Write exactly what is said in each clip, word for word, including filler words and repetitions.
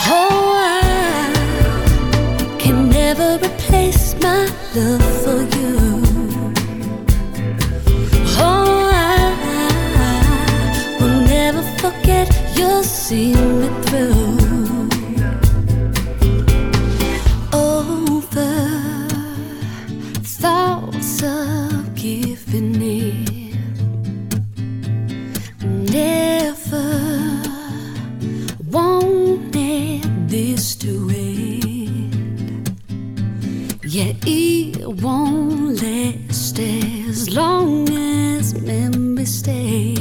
Oh, I can never replace my love for you. Oh, I will never forget, you'll see me through. Over thoughts of giving in, never wanted this to end. Yeah, it won't last as long as memories stay,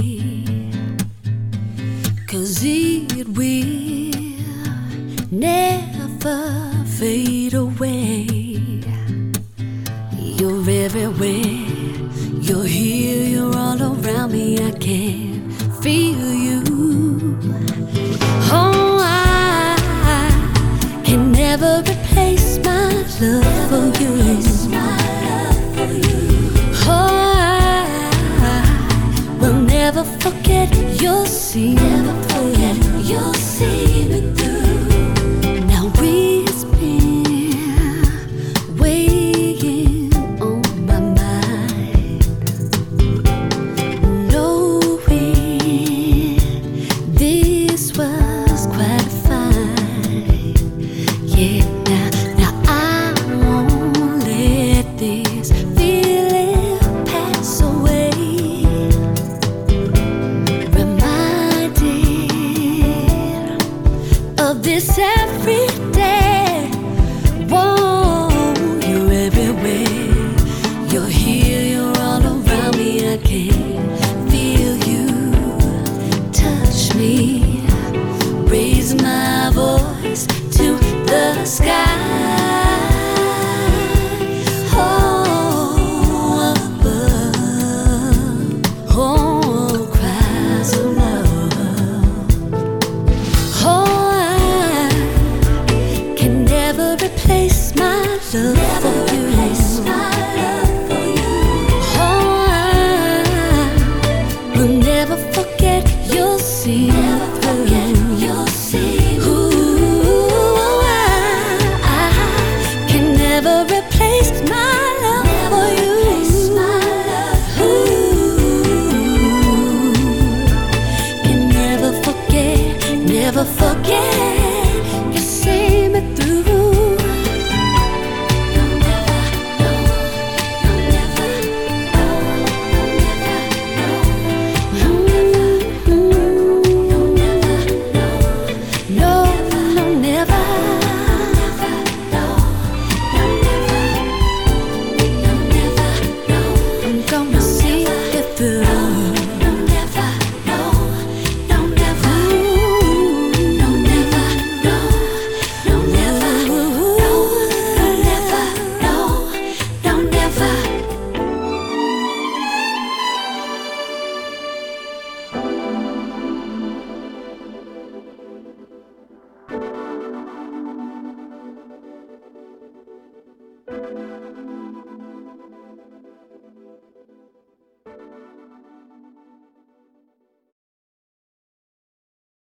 'cause it will never fade away. You're everywhere, you're here, you're all around me, I can feel you. Oh, I can never replace my love for you. Oh, I will never forget, you'll see me through. You'll see me through. Now it's been weighing on my mind, knowing this was quite fine. Yeah, now, now I won't let this feeling pass away. Reminded of this every day. Whoa, you're everywhere, you're here, you're all around me, I can feel you. Touch me, raise my voice to the sky. Oh, above, oh, cries of love. Oh, I can never replace my love for you. Oh, I will never forget, you'll see me through. Ooh, I, I can never replace my love for you. Ooh, can never forget, never forget.